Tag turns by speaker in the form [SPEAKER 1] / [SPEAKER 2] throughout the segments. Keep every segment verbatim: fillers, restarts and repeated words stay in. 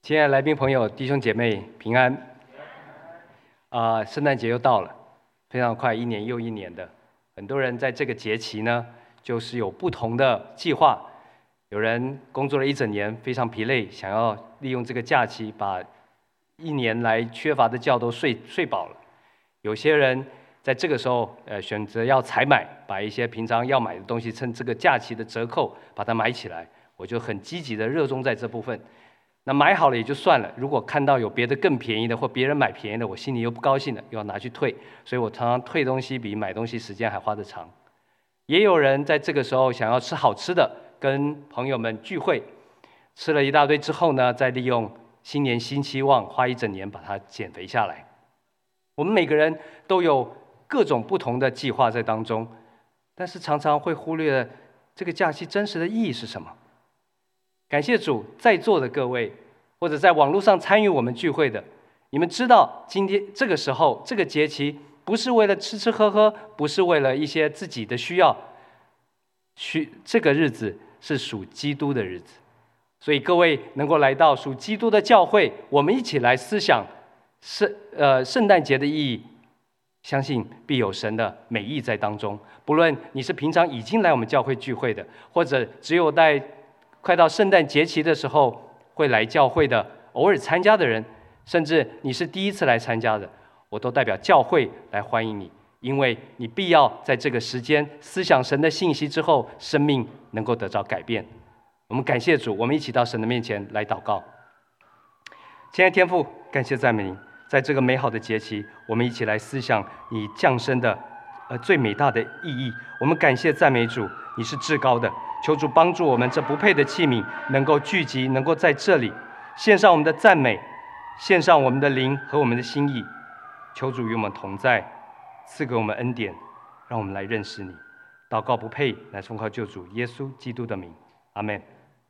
[SPEAKER 1] 亲爱的来宾朋友、弟兄姐妹平安！啊、呃，圣诞节又到了，非常快，一年又一年的。很多人在这个节期呢，就是有不同的计划。有人工作了一整年，非常疲累，想要利用这个假期把一年来缺乏的觉都睡睡饱了。有些人在这个时候，呃，选择要采买，把一些平常要买的东西，趁这个假期的折扣把它买起来。我就很积极的热衷在这部分。那买好了也就算了，如果看到有别的更便宜的，或别人买便宜的，我心里又不高兴了，又要拿去退，所以我常常退东西比买东西时间还花得长。也有人在这个时候想要吃好吃的，跟朋友们聚会，吃了一大堆之后呢，再利用新年新希望，花一整年把它减肥下来。我们每个人都有各种不同的计划在当中，但是常常会忽略了这个假期真实的意义是什么。感谢主，在座的各位，或者在网络上参与我们聚会的，你们知道今天这个时候这个节期不是为了吃吃喝喝，不是为了一些自己的需要，需这个日子是属基督的日子。所以各位能够来到属基督的教会，我们一起来思想圣呃圣诞节的意义，相信必有神的美意在当中。不论你是平常已经来我们教会聚会的，或者只有在快到圣诞节期的时候会来教会的，偶尔参加的人，甚至你是第一次来参加的，我都代表教会来欢迎你，因为你必要在这个时间思想神的信息之后，生命能够得到改变。我们感谢主，我们一起到神的面前来祷告。亲爱的天父，感谢赞美你，在这个美好的节期，我们一起来思想你降生的呃最美大的意义。我们感谢赞美主，你是至高的。求主帮助我们这不配的器皿能够聚集，能够在这里献上我们的赞美，献上我们的灵和我们的心意。求主与我们同在，赐给我们恩典，让我们来认识你。祷告不配，乃奉靠救主耶稣基督的名，阿们。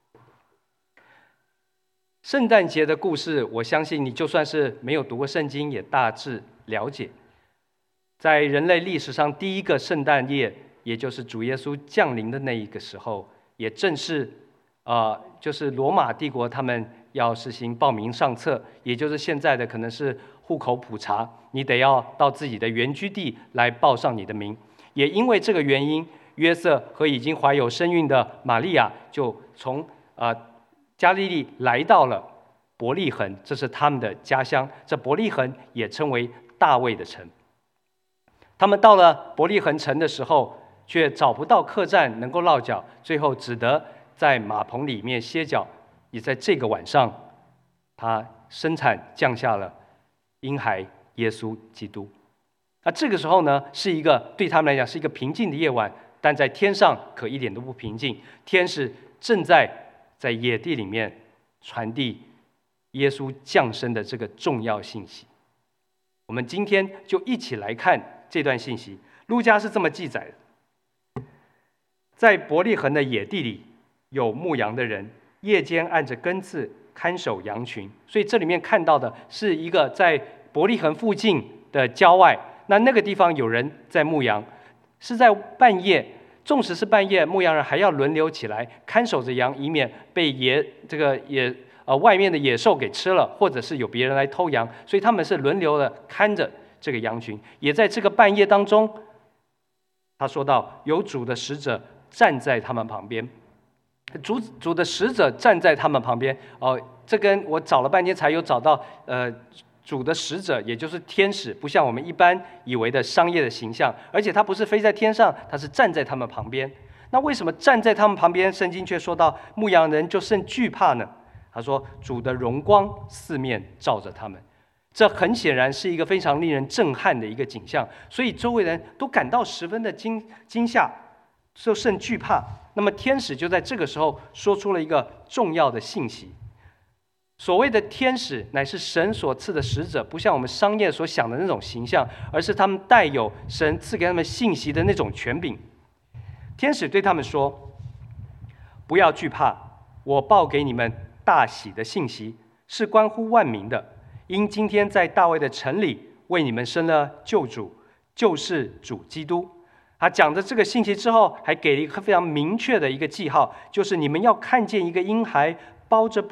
[SPEAKER 1] 圣诞节的故事，我相信你就算是没有读过圣经，也大致了解。在人类历史上第一个圣诞夜，也就是主耶稣降临的那一个时候，也正是，呃，就是罗马帝国他们要实行报名上册，也就是现在的可能是户口普查，你得要到自己的原居地来报上你的名。也因为这个原因，约瑟和已经怀有身孕的玛利亚就从呃加利利来到了伯利恒，这是他们的家乡。这伯利恒也称为大卫的城。他们到了伯利恒城的时候，却找不到客栈能够落脚，最后只得在马棚里面歇脚。也在这个晚上，他生产降下了婴孩耶稣基督。那这个时候呢，是一个对他们来讲是一个平静的夜晚，但在天上可一点都不平静。天使正在在野地里面传递耶稣降生的这个重要信息。我们今天就一起来看这段信息。路加是这么记载的：在伯利恒的野地里，有牧羊的人，夜间按着更次看守羊群。所以这里面看到的是一个在伯利恒附近的郊外，那那个地方有人在牧羊，是在半夜。纵使是半夜，牧羊人还要轮流起来看守着羊，以免被野这个野呃外面的野兽给吃了，或者是有别人来偷羊。所以他们是轮流的看着这个羊群。也在这个半夜当中，他说到有主的使者站在他们旁边。主主的使者站在他们旁边，哦，这跟我找了半天才有找到，呃，主的使者，也就是天使，不像我们一般以为的商业的形象，而且他不是飞在天上，他是站在他们旁边。那为什么站在他们旁边，圣经却说到牧羊人就甚惧怕呢？他说主的荣光四面照着他们，这很显然是一个非常令人震撼的一个景象，所以周围人都感到十分的惊惊吓，就甚惧怕。那么天使就在这个时候说出了一个重要的信息。所谓的天使乃是神所赐的使者，不像我们商业所想的那种形象，而是他们带有神赐给他们信息的那种权柄。天使对他们说：不要惧怕，我报给你们大喜的信息，是关乎万民的。因今天在大卫的城里为你们生了救主，就是主基督。他讲着这个信息之后，还给了一个非常明确的一个记号，就是你们要看见一个婴孩包着布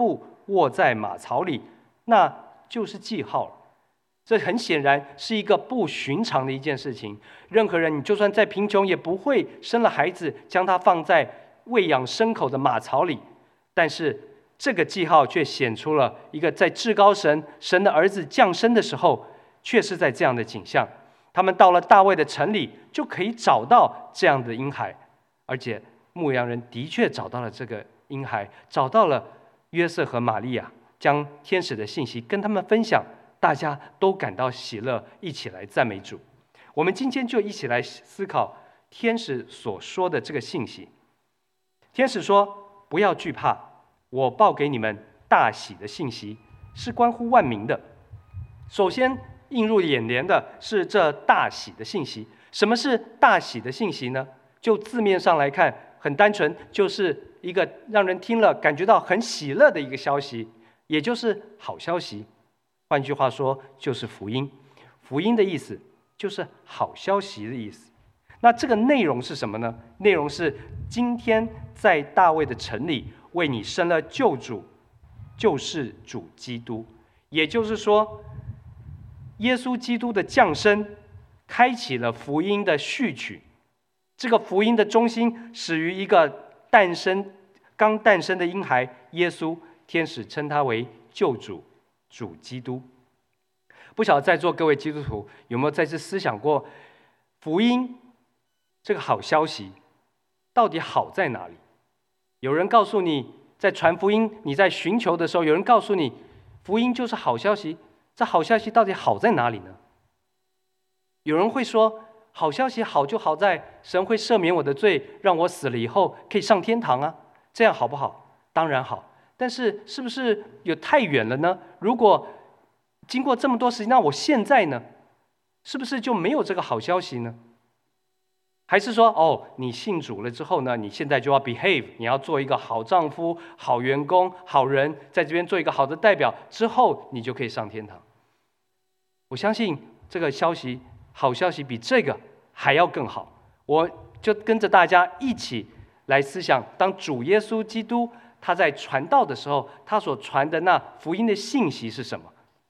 [SPEAKER 1] 卧在马槽里，那就是记号了。这很显然是一个不寻常的一件事情。任何人，你就算再贫穷，也不会生了孩子将他放在喂养牲口的马槽里。但是这个记号却显出了一个在至高神神的儿子降生的时候，却是在这样的景象。他们到了大卫的城里，就可以找到这样的婴孩，而且牧羊人的确找到了这个婴孩，找到了约瑟和玛利亚，将天使的信息跟他们分享，大家都感到喜乐，一起来赞美主。我们今天就一起来思考天使所说的这个信息。天使说：不要惧怕，我报给你们大喜的信息，是关乎万民的。首先映入眼帘的是这大喜的信息。什么是大喜的信息呢？就字面上来看，很单纯，就是一个让人听了感觉到很喜乐的一个消息，也就是好消息。换句话说，就是福音。福音的意思就是好消息的意思。那这个内容是什么呢？内容是今天在大卫的城里为你生了救主，就是主基督。也就是说，耶稣基督的降生开启了福音的序曲。这个福音的中心始于一个诞生刚诞生的婴孩耶稣，天使称他为救主，主基督。不晓得在座各位基督徒有没有再次思想过，福音这个好消息到底好在哪里？有人告诉你，在传福音，你在寻求的时候，有人告诉你，福音就是好消息。这好消息到底好在哪里呢？有人会说，好消息好就好在神会赦免我的罪，让我死了以后可以上天堂啊，这样好不好？当然好。但是是不是有太远了呢？如果经过这么多时间，那我现在呢，是不是就没有这个好消息呢？还是说，哦，你信主了之后呢，你现在就要 behave， 你要做一个好丈夫、好员工、好人，在这边做一个好的代表，之后你就可以上天堂。我相信这个消息，好消息比这个还要更好。我就跟着大家一起来思想，当主耶稣基督他在传道的时候，他所传的那福音的信息是什么？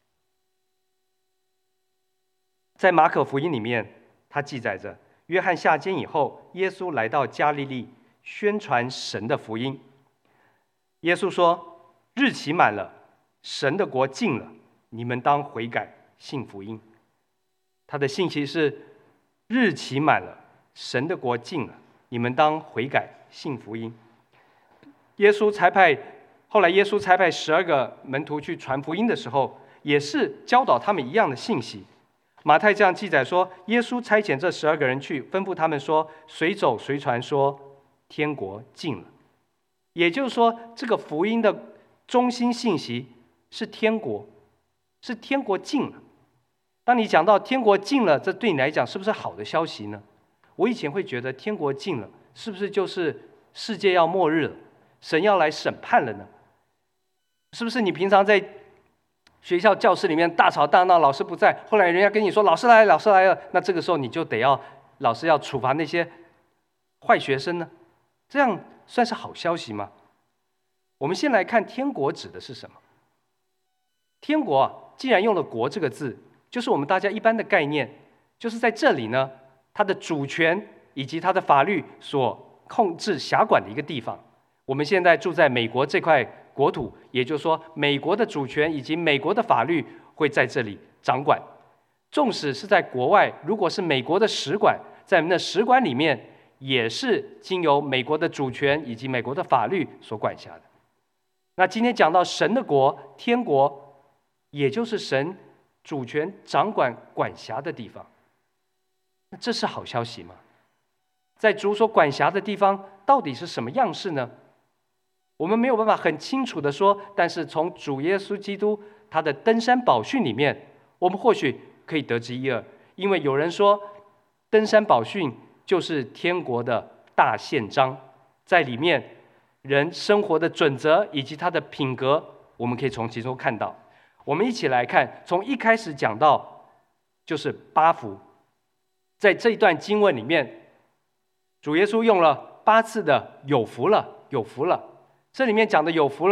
[SPEAKER 1] 在马可福音里面，他记载着，约翰下监以后，耶稣来到加利利，宣传神的福音。耶稣说：日期满了，神的国近了，你们当悔改，信福音。他的信息是：日期满了，神的国近了，你们当悔改，信福音。耶稣差派，后来耶稣差派十二个门徒去传福音的时候，也是教导他们一样的信息。马太这样记载说，耶稣差遣这十二个人去，吩咐他们说：随走随传说，天国近了。也就是说，这个福音的中心信息是天国，是天国近了。当你讲到天国近了，这对你来讲是不是好的消息呢？我以前会觉得天国近了，是不是就是世界要末日了，神要来审判了呢？是不是你平常在学校教室里面大吵大闹，老师不在，后来人家跟你说老师来了，老师来了，那这个时候你就得要老师要处罚那些坏学生呢？这样算是好消息吗？我们先来看天国指的是什么。天国啊，既然用了国这个字，就是我们大家一般的概念，就是在这里呢，它的主权以及它的法律所控制辖管的一个地方。我们现在住在美国这块国土，也就是说，美国的主权以及美国的法律会在这里掌管。纵使是在国外，如果是美国的使馆，在那使馆里面，也是经由美国的主权以及美国的法律所管辖的。那今天讲到神的国，天国，也就是神主权掌管管辖的地方。那这是好消息吗？在主所管辖的地方，到底是什么样式呢？我们没有办法很清楚的说，但是从主耶稣基督他的登山宝训里面，我们或许可以得知一二。因为有人说，登山宝训就是天国的大宪章，在里面人生活的准则以及他的品格，我们可以从其中看到。我们一起来看，从一开始讲到就是八福。在这一段经文里面，主耶稣用了八次的有福了，有福了。这里面讲的有福了，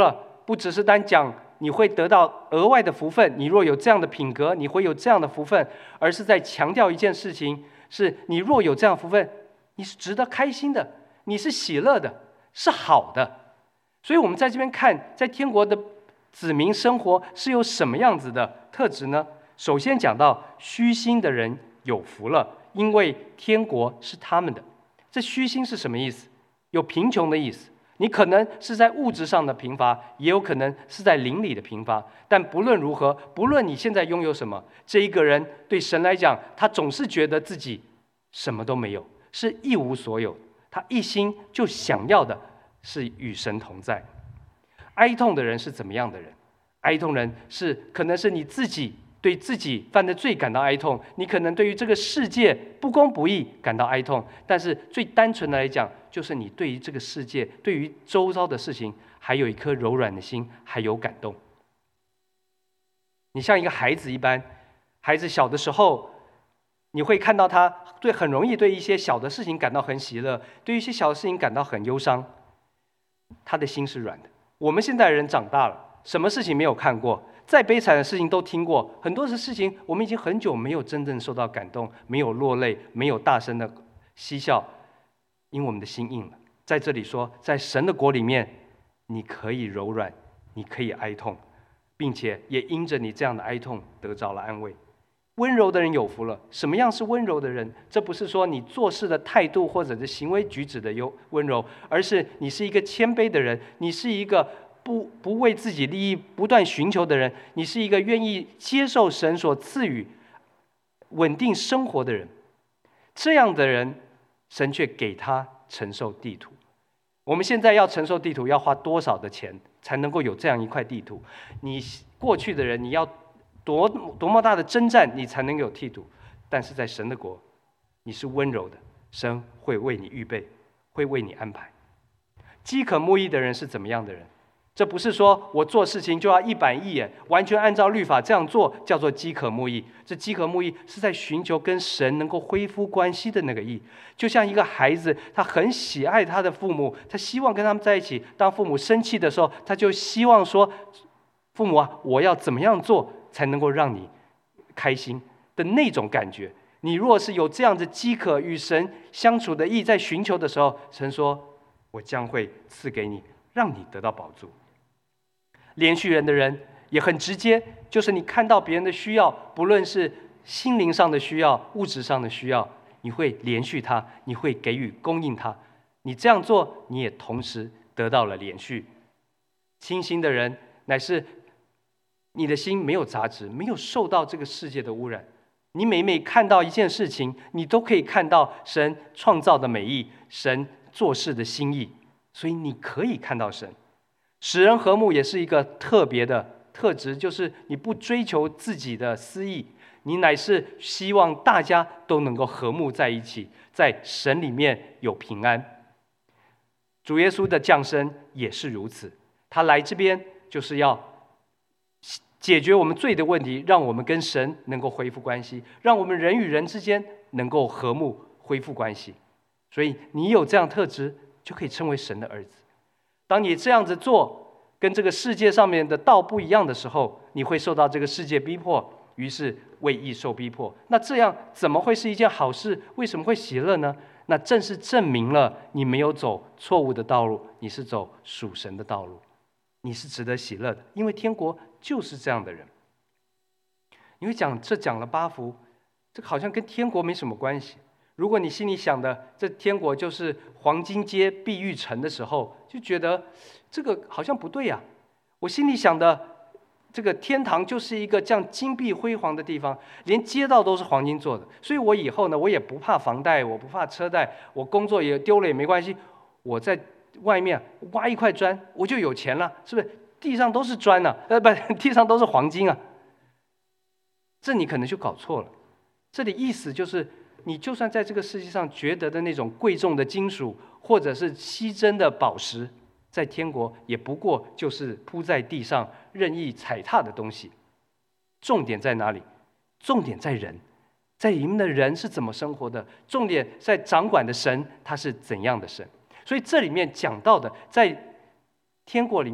[SPEAKER 1] 不只是单讲你会得到额外的福分，你若有这样的品格，你会有这样的福分，而是在强调一件事情，是你若有这样的福分，你是值得开心的，你是喜乐的，是好的。所以我们在这边看，在天国的子民生活是有什么样子的特质呢？首先讲到虚心的人有福了，因为天国是他们的。这虚心是什么意思？有贫穷的意思，你可能是在物质上的贫乏，也有可能是在灵里的贫乏。但不论如何，不论你现在拥有什么，这一个人对神来讲，他总是觉得自己什么都没有，是一无所有。他一心就想要的是与神同在。哀痛的人是怎么样的人？哀痛人是可能是你自己对自己犯的罪感到哀痛，你可能对于这个世界不公不义感到哀痛，但是最单纯的来讲，就是你对于这个世界，对于周遭的事情，还有一颗柔软的心，还有感动。你像一个孩子一般，孩子小的时候，你会看到他对很容易对一些小的事情感到很喜乐，对于一些小的事情感到很忧伤，他的心是软的。我们现代人长大了，什么事情没有看过？再悲惨的事情都听过，很多的事情我们已经很久没有真正受到感动，没有落泪，没有大声的嬉笑，因为我们的心硬了。在这里说，在神的国里面，你可以柔软，你可以哀痛，并且也因着你这样的哀痛得着了安慰。温柔的人有福了。什么样是温柔的人？这不是说你做事的态度或者是行为举止的温柔，而是你是一个谦卑的人，你是一个不不为自己利益不断寻求的人，你是一个愿意接受神所赐予稳定生活的人。这样的人，神却给他承受地土。我们现在要承受地土，要花多少的钱才能够有这样一块地土？你过去的人，你要多多么大的征战，你才能有地土？但是在神的国，你是温柔的，神会为你预备，会为你安排。饥渴慕义的人是怎么样的人？这不是说我做事情就要一板一眼，完全按照律法这样做，叫做饥渴慕义。这饥渴慕义是在寻求跟神能够恢复关系的那个义。就像一个孩子，他很喜爱他的父母，他希望跟他们在一起。当父母生气的时候，他就希望说：“父母啊，我要怎么样做才能够让你开心的那种感觉。”你若是有这样子饥渴与神相处的义，在寻求的时候，神说：“我将会赐给你，让你得到饱足。”连续人的人也很直接，就是你看到别人的需要，不论是心灵上的需要、物质上的需要，你会连续他，你会给予供应他。你这样做，你也同时得到了连续。清心的人乃是你的心没有杂质，没有受到这个世界的污染。你每每看到一件事情，你都可以看到神创造的美意，神做事的心意，所以你可以看到神。使人和睦也是一个特别的特质，就是你不追求自己的私意，你乃是希望大家都能够和睦在一起，在神里面有平安。主耶稣的降生也是如此，他来这边就是要解决我们罪的问题，让我们跟神能够恢复关系，让我们人与人之间能够和睦恢复关系。所以你有这样特质，就可以称为神的儿子。当你这样子做，跟这个世界上面的道不一样的时候，你会受到这个世界逼迫，于是为义受逼迫。那这样怎么会是一件好事？为什么会喜乐呢？那正是证明了你没有走错误的道路，你是走属神的道路，你是值得喜乐的，因为天国就是这样的人。你会讲这讲了八福，这个好像跟天国没什么关系。如果你心里想的这天国就是黄金街碧玉城的时候，就觉得这个好像不对呀、啊。我心里想的这个天堂就是一个这样金碧辉煌的地方，连街道都是黄金做的，所以我以后呢，我也不怕房贷，我不怕车贷，我工作也丢了也没关系，我在外面挖一块砖，我就有钱了，是不是？地上都是砖呢、啊，呃，不，地上都是黄金啊。这你可能就搞错了，这里意思就是。你就算在这个世界上觉得的那种贵重的金属，或者是稀珍的宝石，在天国也不过就是铺在地上任意踩踏的东西。重点在哪里？重点在人，在里面的人是怎么生活的？重点在掌管的神，他是怎样的神？所以这里面讲到的，在天国里面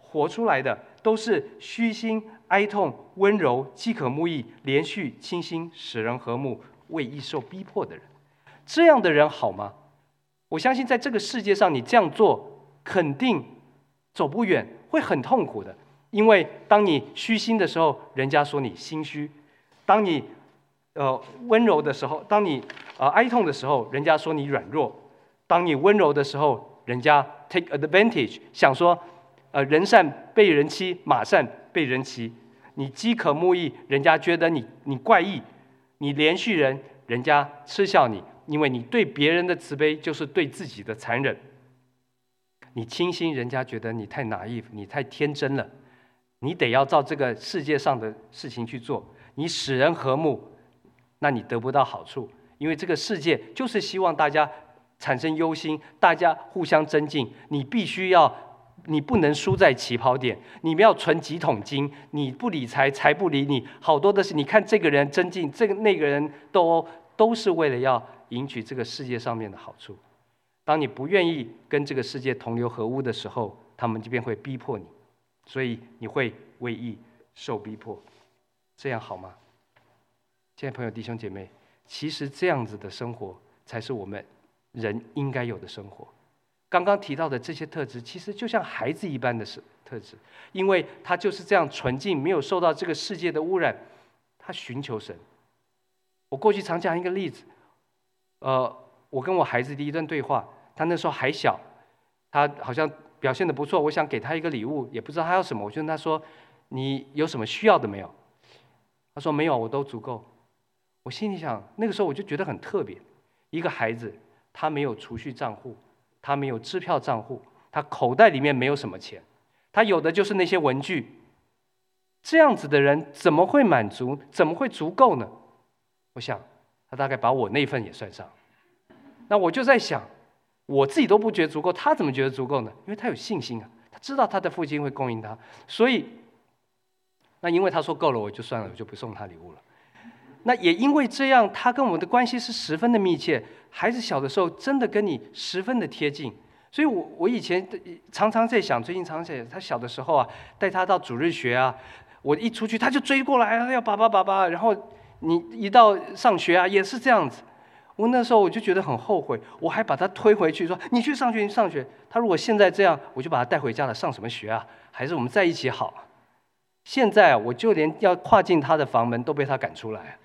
[SPEAKER 1] 活出来的都是虚心、哀痛、温柔、饥渴慕义、连续、清心、使人和睦、为义受逼迫的人。这样的人好吗？我相信在这个世界上，你这样做肯定走不远，会很痛苦的。因为当你虚心的时候，人家说你心虚；当你呃温柔的时候，当你呃哀痛的时候，人家说你软弱；当你温柔的时候，人家 take advantage， 想说呃人善被人欺，马善被人骑。你饥渴慕义，人家觉得你你怪异；你连续人，人家嗤笑你，因为你对别人的慈悲就是对自己的残忍。你清心，人家觉得你太 naive， 你太天真了。你得要照这个世界上的事情去做。你使人和睦，那你得不到好处，因为这个世界就是希望大家产生忧心，大家互相增进。你必须要，你不能输在起跑点。你们要存几桶金，你不理财，财不理你。好多的是，你看这个人增进，这个那个人都都是为了要赢取这个世界上面的好处。当你不愿意跟这个世界同流合污的时候，他们就便会逼迫你。所以你会为义受逼迫，这样好吗？亲爱的朋友、弟兄姐妹，其实这样子的生活才是我们人应该有的生活。刚刚提到的这些特质，其实就像孩子一般的特质，因为他就是这样纯净，没有受到这个世界的污染，他寻求神。我过去常讲一个例子，呃，我跟我孩子的一段对话，他那时候还小，他好像表现得不错，我想给他一个礼物，也不知道他要什么。我就问他说：“你有什么需要的没有？”他说：“没有，我都足够。”我心里想，那个时候我就觉得很特别。一个孩子，他没有储蓄账户，他没有支票账户，他口袋里面没有什么钱，他有的就是那些文具。这样子的人怎么会满足？怎么会足够呢？我想，他大概把我那份也算上。那我就在想，我自己都不觉得足够，他怎么觉得足够呢？因为他有信心啊，他知道他的父亲会供应他，所以，那因为他说够了，我就算了，我就不送他礼物了。那也因为这样，他跟我们的关系是十分的密切。孩子小的时候，真的跟你十分的贴近。所以我我以前常常在想，最近常常在他小的时候啊，带他到主日学啊，我一出去他就追过来，要爸爸爸爸。然后你一到上学啊，也是这样子。我那时候我就觉得很后悔，我还把他推回去说：“你去上学，你上学。”他如果现在这样，我就把他带回家了，上什么学啊？还是我们在一起好。现在我就连要跨进他的房门都被他赶出来。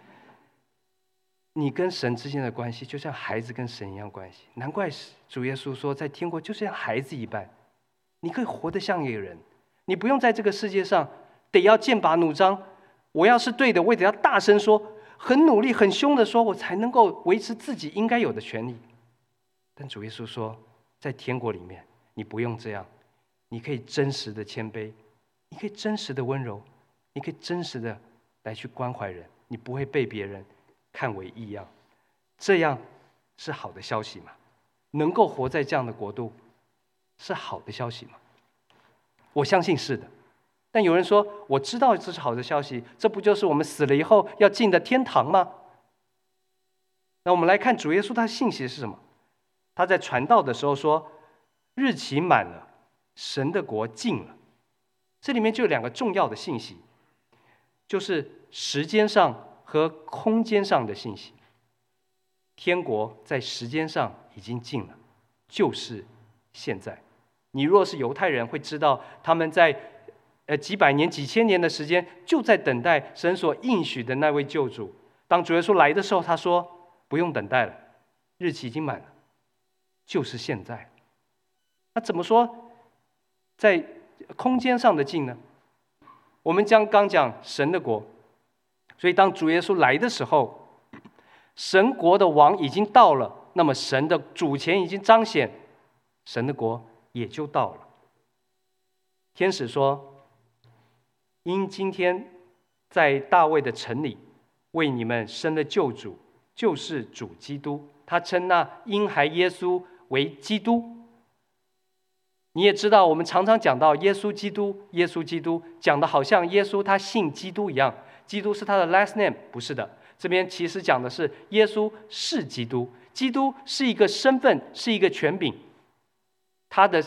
[SPEAKER 1] 你跟神之间的关系就像孩子跟神一样关系，难怪主耶稣说，在天国就像孩子一般，你可以活得像一个人，你不用在这个世界上得要剑拔弩张。我要是对的，我也得要大声说。很努力、很凶的说，我才能够维持自己应该有的权利。但主耶稣说，在天国里面，你不用这样，你可以真实的谦卑，你可以真实的温柔，你可以真实的来去关怀人，你不会被别人看为异样。这样是好的消息吗？能够活在这样的国度，是好的消息吗？我相信是的。但有人说，我知道这是好的消息，这不就是我们死了以后要进的天堂吗？那我们来看主耶稣他的信息是什么？他在传道的时候说，日期满了，神的国近了。这里面就有两个重要的信息，就是时间上和空间上的信息。天国在时间上已经近了，就是现在。你若是犹太人，会知道他们在呃，几百年、几千年的时间，就在等待神所应许的那位救主。当主耶稣来的时候，他说：“不用等待了，日期已经满了，就是现在。”那怎么说，在空间上的近呢？我们将刚讲神的国，所以当主耶稣来的时候，神国的王已经到了，那么神的主权已经彰显，神的国也就到了。天使说，因今天在大卫的城里为你们生了救主，就是主基督。他称那婴孩耶稣为基督。你也知道，我们常常讲到耶稣基督，耶稣基督，讲的好像耶稣他信基督一样。基督是他的 last name， 不是的。这边其实讲的是耶稣是基督，基督是一个身份，是一个权柄。他的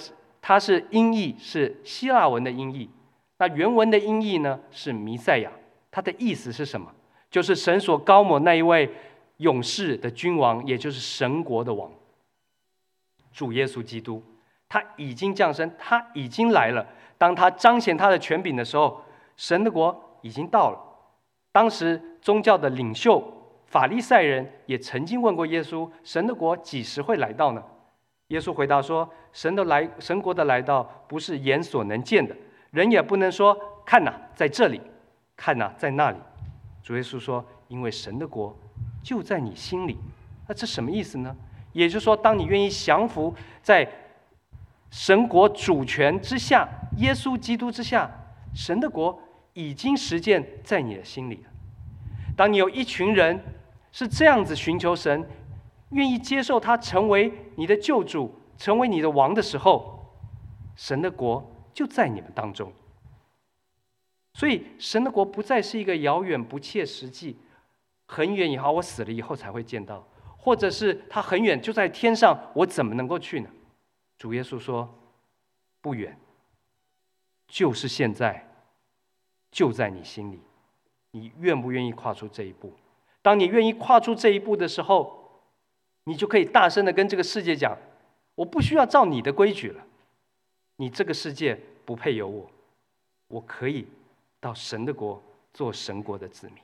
[SPEAKER 1] 它是音译，是希腊文的音译。那原文的音译呢是弥赛亚，它的意思是什么？就是神所膏抹那一位勇士的君王，也就是神国的王，主耶稣基督。他已经降生，他已经来了。当他彰显他的权柄的时候，神的国已经到了。当时宗教的领袖法利赛人也曾经问过耶稣：神的国几时会来到呢？耶稣回答说：神的来，神国的来到不是眼所能见的，人也不能说看哪、啊、在这里，看哪、啊、在那里。主耶稣说：因为神的国就在你心里。那这什么意思呢？也就是说，当你愿意降服在神国主权之下，耶稣基督之下，神的国已经实践在你的心里了。当你有一群人是这样子寻求神，愿意接受他成为你的救主，成为你的王的时候，神的国就在你们当中。所以神的国不再是一个遥远不切实际，很远以后我死了以后才会见到，或者是他很远就在天上，我怎么能够去呢？主耶稣说：不远，就是现在，就在你心里。你愿不愿意跨出这一步？当你愿意跨出这一步的时候，你就可以大声的跟这个世界讲：我不需要照你的规矩了，你这个世界不配有我，我可以到神的国做神国的子民。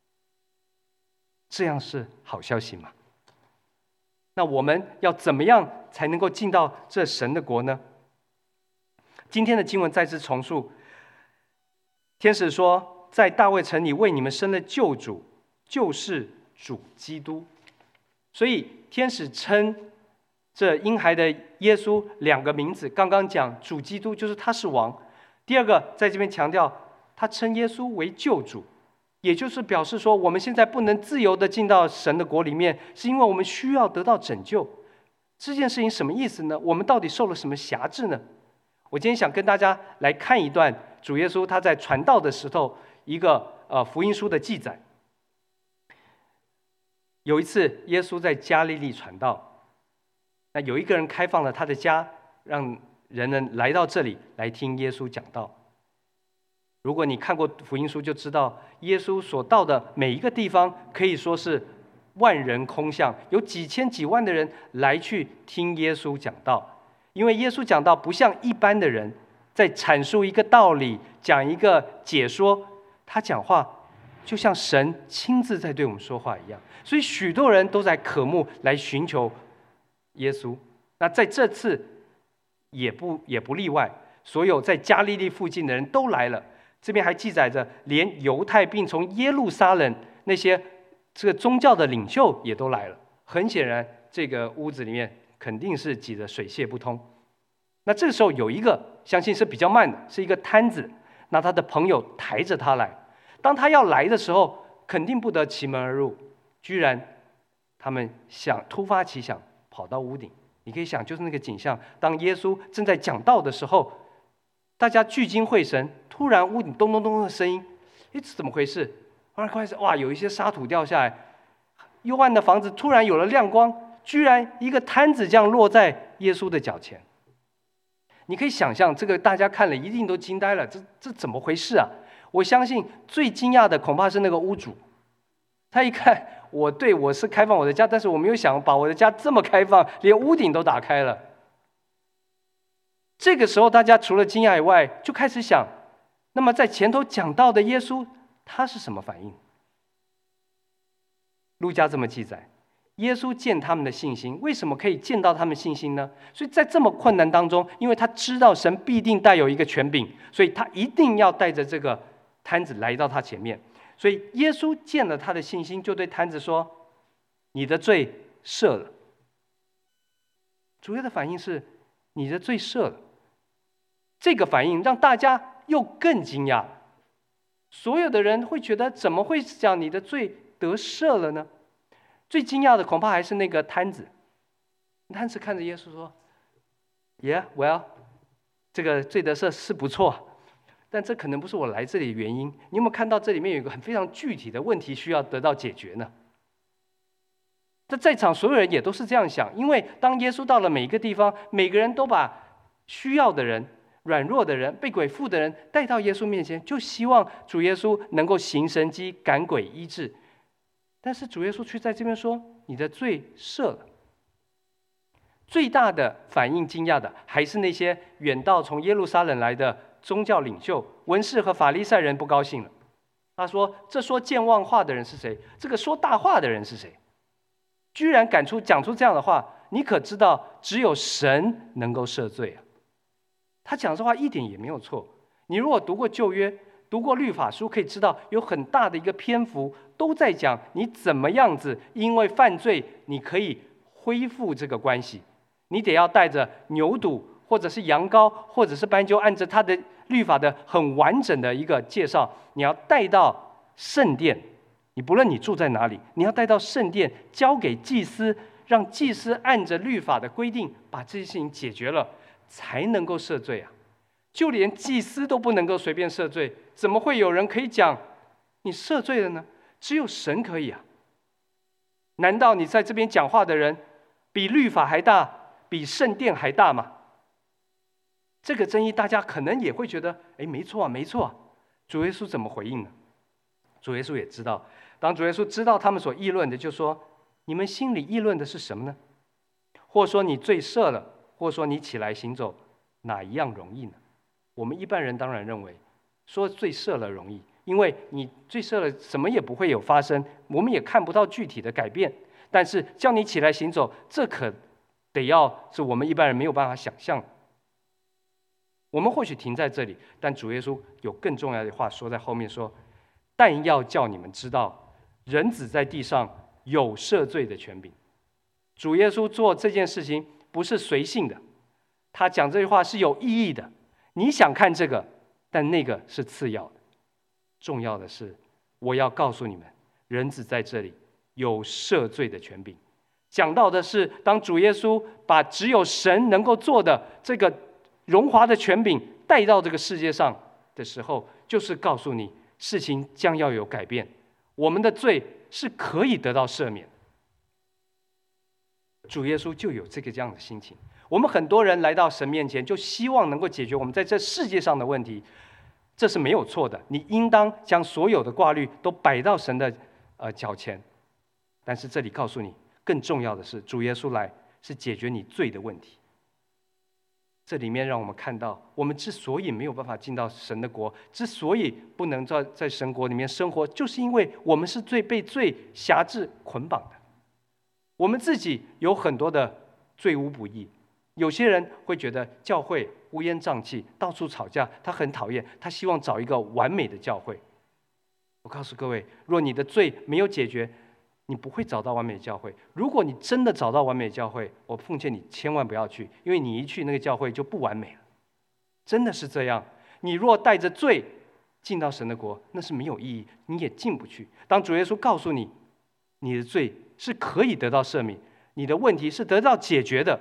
[SPEAKER 1] 这样是好消息吗？那我们要怎么样才能够进到这神的国呢？今天的经文再次重述，天使说，在大卫城里为你们生的救主就是主基督。所以天使称这婴孩的耶稣两个名字，刚刚讲主基督就是他是王，第二个在这边强调他称耶稣为救主，也就是表示说，我们现在不能自由的进到神的国里面，是因为我们需要得到拯救。这件事情什么意思呢？我们到底受了什么辖制呢？我今天想跟大家来看一段主耶稣他在传道的时候一个呃福音书的记载。有一次耶稣在加利利传道，那有一个人开放了他的家，让人们来到这里来听耶稣讲道。如果你看过福音书就知道，耶稣所到的每一个地方可以说是万人空巷，有几千几万的人来去听耶稣讲道。因为耶稣讲道不像一般的人在阐述一个道理，讲一个解说，他讲话就像神亲自在对我们说话一样，所以许多人都在渴慕来寻求耶稣。那在这次也不也不例外，所有在加利利附近的人都来了。这边还记载着，连犹太并从耶路撒冷那些这个宗教的领袖也都来了。很显然，这个屋子里面肯定是挤得水泄不通。那这个时候有一个相信是比较慢的，是一个摊子，那他的朋友抬着他来。当他要来的时候，肯定不得其门而入，居然他们想突发奇想，跑到屋顶。你可以想，就是那个景象，当耶稣正在讲道的时候，大家聚精会神，突然屋顶咚咚咚的声音，哎，这怎么回事？突然开始，哇，有一些沙土掉下来，幽暗的房子突然有了亮光，居然一个摊子这样落在耶稣的脚前。你可以想象，这个大家看了一定都惊呆了，这这怎么回事啊？我相信最惊讶的恐怕是那个屋主，他一看，我对我是开放我的家，但是我没有想把我的家这么开放，连屋顶都打开了。这个时候，大家除了惊讶以外，就开始想，那么在前头讲到的耶稣，他是什么反应？路加这么记载，耶稣见他们的信心。为什么可以见到他们信心呢？所以在这么困难当中，因为他知道神必定带有一个权柄，所以他一定要带着这个摊子来到他前面。所以耶稣见了他的信心，就对摊子说：你的罪赦了。主要的反应是你的罪赦了。这个反应让大家又更惊讶，所有的人会觉得怎么会讲你的罪得赦了呢？最惊讶的恐怕还是那个摊子。摊子看着耶稣说 ：“Yeah, well， 这个罪得赦是不错，但这可能不是我来这里的原因。你有没有看到这里面有一个很非常具体的问题需要得到解决呢？”在在场所有人也都是这样想，因为当耶稣到了每一个地方，每个人都把需要的人、软弱的人、被鬼附的人带到耶稣面前，就希望主耶稣能够行神迹、赶鬼、医治。但是主耶稣却在这边说：“你的罪赦了。”最大的反应惊讶的，还是那些远道从耶路撒冷来的宗教领袖、文士和法利赛人不高兴了。他说：“这说健忘话的人是谁？这个说大话的人是谁？居然敢出讲出这样的话！你可知道，只有神能够赦罪啊！”他讲这话一点也没有错。你如果读过旧约，读过律法书，可以知道有很大的一个篇幅都在讲你怎么样子，因为犯罪你可以恢复这个关系。你得要带着牛犊，或者是羊羔，或者是斑鸠，按着他的律法的很完整的一个介绍，你要带到圣殿。你不论你住在哪里，你要带到圣殿，交给祭司，让祭司按着律法的规定把这些事情解决了，才能够赦罪啊！就连祭司都不能够随便赦罪，怎么会有人可以讲你赦罪了呢？只有神可以啊！难道你在这边讲话的人比律法还大，比圣殿还大吗？这个争议大家可能也会觉得，哎，没错啊，没错啊。主耶稣怎么回应呢？主耶稣也知道，当主耶稣知道他们所议论的，就说：“你们心里议论的是什么呢？或说你罪赦了，或说你起来行走，哪一样容易呢？”我们一般人当然认为，说罪赦了容易，因为你罪赦了，什么也不会有发生，我们也看不到具体的改变。但是叫你起来行走，这可得要是我们一般人没有办法想象。我们或许停在这里，但主耶稣有更重要的话说在后面说：“但要叫你们知道，人子在地上有赦罪的权柄。”主耶稣做这件事情不是随性的，他讲这句话是有意义的。你想看这个，但那个是次要的，重要的是，我要告诉你们，人子在这里有赦罪的权柄。讲到的是，当主耶稣把只有神能够做的这个荣华的权柄带到这个世界上的时候，就是告诉你事情将要有改变，我们的罪是可以得到赦免。主耶稣就有这个这样的心情。我们很多人来到神面前，就希望能够解决我们在这世界上的问题，这是没有错的。你应当将所有的挂虑都摆到神的呃脚前。但是这里告诉你，更重要的是，主耶稣来是解决你罪的问题。这里面让我们看到，我们之所以没有办法进到神的国，之所以不能在在神国里面生活，就是因为我们是罪被罪辖制捆绑的。我们自己有很多的罪无不义。有些人会觉得教会乌烟瘴气，到处吵架，他很讨厌，他希望找一个完美的教会。我告诉各位，若你的罪没有解决，你不会找到完美的教会。如果你真的找到完美的教会，我奉劝你千万不要去，因为你一去那个教会就不完美了。真的是这样。你若带着罪进到神的国，那是没有意义，你也进不去。当主耶稣告诉你，你的罪是可以得到赦免，你的问题是得到解决的，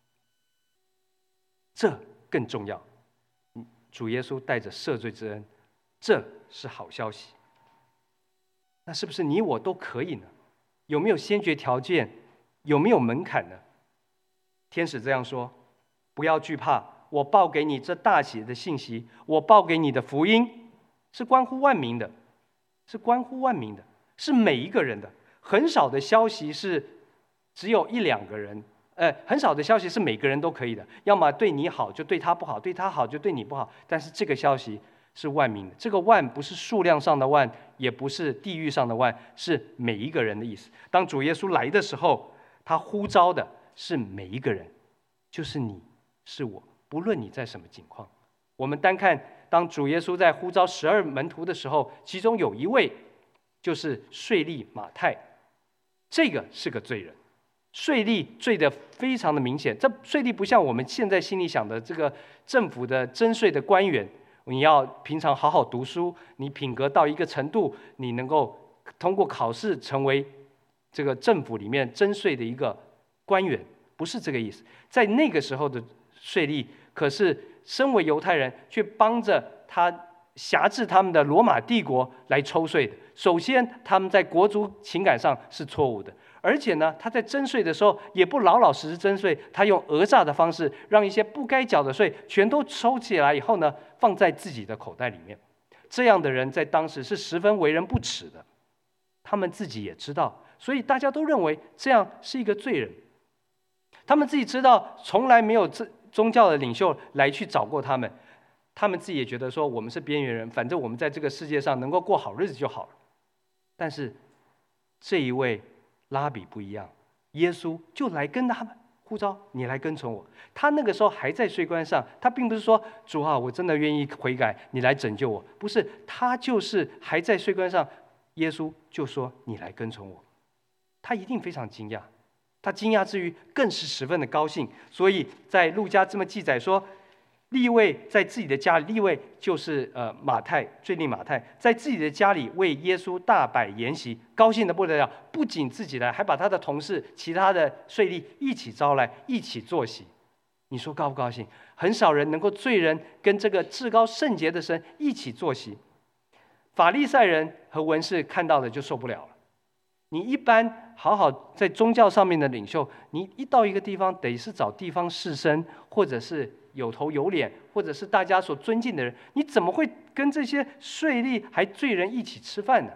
[SPEAKER 1] 这更重要。主耶稣带着赦罪之恩，这是好消息。那是不是你我都可以呢？有没有先决条件？有没有门槛呢？天使这样说：“不要惧怕，我报给你这大喜的信息，我报给你的福音，是关乎万民的，是关乎万民的，是每一个人的。很少的消息是只有一两个人。”呃，很少的消息是每个人都可以的，要么对你好就对他不好，对他好就对你不好。但是这个消息是万民的，这个万不是数量上的万，也不是地域上的万，是每一个人的意思。当主耶稣来的时候，他呼召的是每一个人，就是你是我，不论你在什么境况。我们单看当主耶稣在呼召十二门徒的时候，其中有一位就是税吏马太，这个是个罪人。税吏罪的非常的明显，这税吏不像我们现在心里想的这个政府的征税的官员，你要平常好好读书，你品格到一个程度，你能够通过考试成为这个政府里面征税的一个官员，不是这个意思。在那个时候的税吏，可是身为犹太人，却帮着他辖制他们的罗马帝国来抽税的。首先，他们在国族情感上是错误的，而且呢，他在征税的时候也不老老实实征税，他用讹诈的方式，让一些不该缴的税全都收起来以后呢，放在自己的口袋里面。这样的人在当时是十分为人不齿的，他们自己也知道，所以大家都认为这样是一个罪人。他们自己知道，从来没有宗教的领袖来去找过他们。他们自己也觉得说，我们是边缘人，反正我们在这个世界上能够过好日子就好了。但是这一位拉比不一样，耶稣就来跟他们呼召，你来跟从我。他那个时候还在税关上，他并不是说主啊，我真的愿意悔改，你来拯救我。不是，他就是还在税关上，耶稣就说你来跟从我。他一定非常惊讶，他惊讶之余更是十分的高兴。所以在路加这么记载说，利未在自己的家里，利未就是呃马太，税吏马太，在自己的家里为耶稣大摆筵席，高兴的不得了。不仅自己来，还把他的同事、其他的税吏一起招来，一起坐席。你说高不高兴？很少人能够罪人跟这个至高圣洁的神一起坐席。法利赛人和文士看到的就受不了了。你一般好好在宗教上面的领袖，你一到一个地方，得是找地方士绅，或者是有头有脸，或者是大家所尊敬的人，你怎么会跟这些税吏还罪人一起吃饭呢？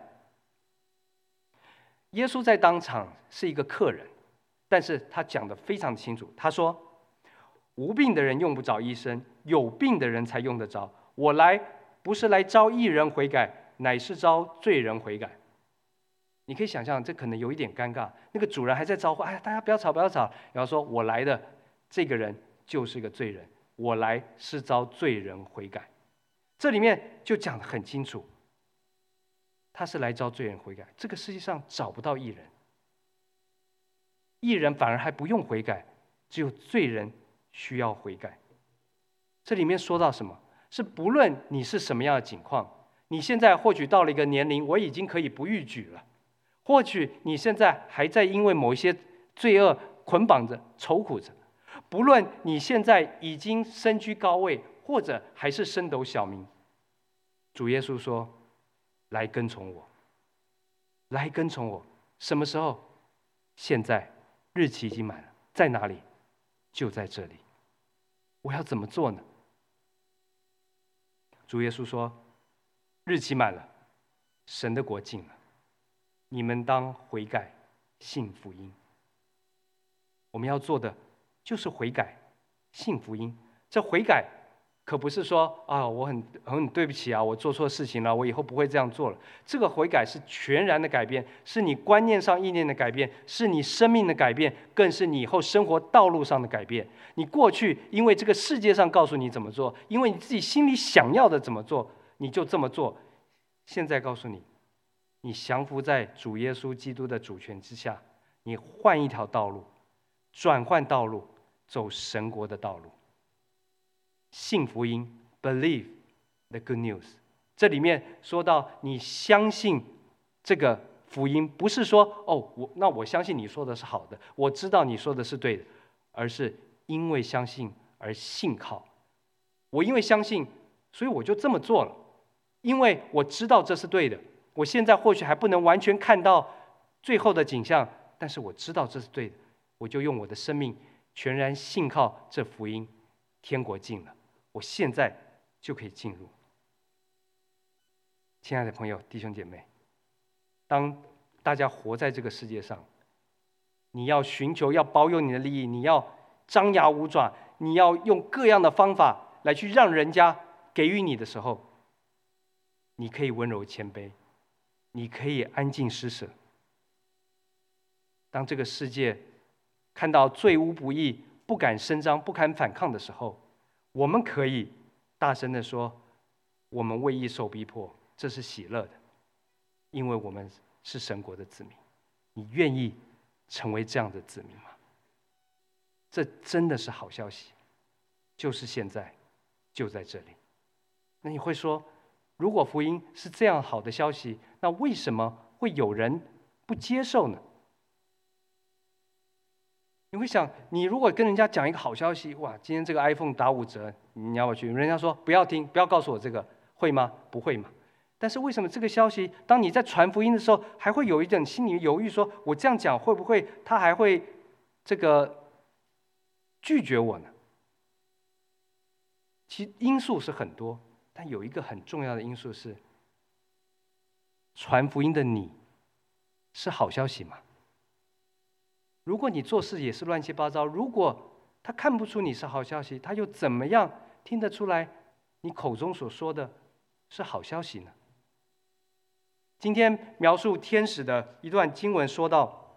[SPEAKER 1] 耶稣在当场是一个客人，但是他讲得非常清楚，他说：无病的人用不着医生，有病的人才用得着。我来不是来招义人悔改，乃是招罪人悔改。你可以想象，这可能有一点尴尬。那个主人还在招呼：“哎呀，大家不要吵，不要吵。”然后说：“我来的这个人就是个罪人，我来是招罪人悔改。”这里面就讲得很清楚，他是来招罪人悔改。这个世界上找不到义人，义人反而还不用悔改，只有罪人需要悔改。这里面说到什么？是不论你是什么样的境况，你现在或许到了一个年龄，我已经可以不逾矩了。或许你现在还在因为某一些罪恶捆绑着、愁苦着。不论你现在已经身居高位，或者还是升斗小民，主耶稣说：“来跟从我，来跟从我。”什么时候？现在，日期已经满了，在哪里？就在这里。我要怎么做呢？主耶稣说：“日期满了，神的国近了。你们当悔改，信福音。”我们要做的就是悔改，信福音。这悔改可不是说啊，我很很对不起啊，我做错事情了，我以后不会这样做了。这个悔改是全然的改变，是你观念上意念的改变，是你生命的改变，更是你以后生活道路上的改变。你过去因为这个世界上告诉你怎么做，因为你自己心里想要的怎么做，你就这么做。现在告诉你，你降服在主耶稣基督的主权之下，你换一条道路，转换道路，走神国的道路。信福音 ，believe the good news。这里面说到，你相信这个福音，不是说哦，我那我相信你说的是好的，我知道你说的是对的，而是因为相信而信靠。我因为相信，所以我就这么做了，因为我知道这是对的。我现在或许还不能完全看到最后的景象，但是我知道这是对的，我就用我的生命全然信靠这福音，天国近了，我现在就可以进入。亲爱的朋友、弟兄姐妹，当大家活在这个世界上，你要寻求、要保有你的利益，你要张牙舞爪，你要用各样的方法来去让人家给予你的时候，你可以温柔谦卑，你可以安静施舍。当这个世界看到罪污不义、不敢声张、不敢反抗的时候，我们可以大声地说：我们为义受逼迫，这是喜乐的，因为我们是神国的子民。你愿意成为这样的子民吗？这真的是好消息，就是现在，就在这里。那你会说，如果福音是这样好的消息，那为什么会有人不接受呢？你会想，你如果跟人家讲一个好消息，哇，今天这个 iPhone 打五折，你要不要去？人家说不要听，不要告诉我这个， 会吗？不会嘛。但是为什么这个消息，当你在传福音的时候，还会有一点心里犹豫，说我这样讲会不会他还会这个拒绝我呢？其因素是很多，但有一个很重要的因素是，传福音的你是好消息吗？如果你做事也是乱七八糟，如果他看不出你是好消息，他又怎么样听得出来你口中所说的是好消息呢？今天描述天使的一段经文说到，